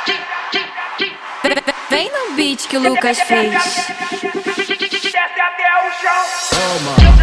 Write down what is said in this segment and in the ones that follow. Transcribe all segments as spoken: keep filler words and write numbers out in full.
Vem no beat que o Lucas fez. Desce até o chão. Toma.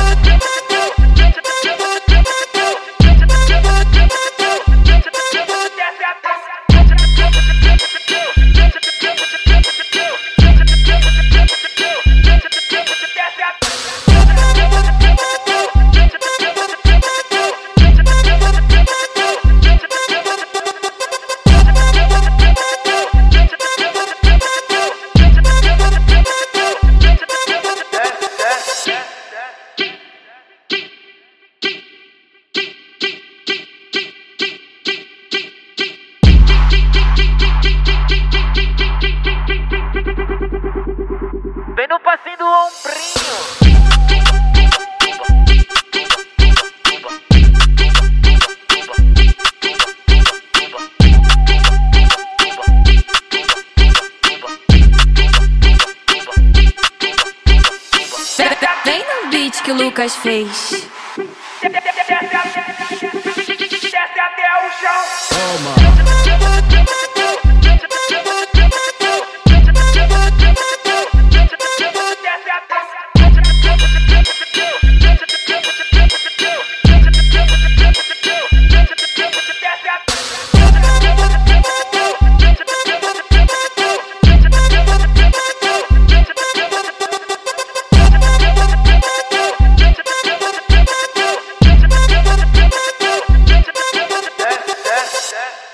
Vem no passinho do ombrinho. Vem no beat que o Lucas fez. Desce até o chão. Toma. Desce, desce, desce.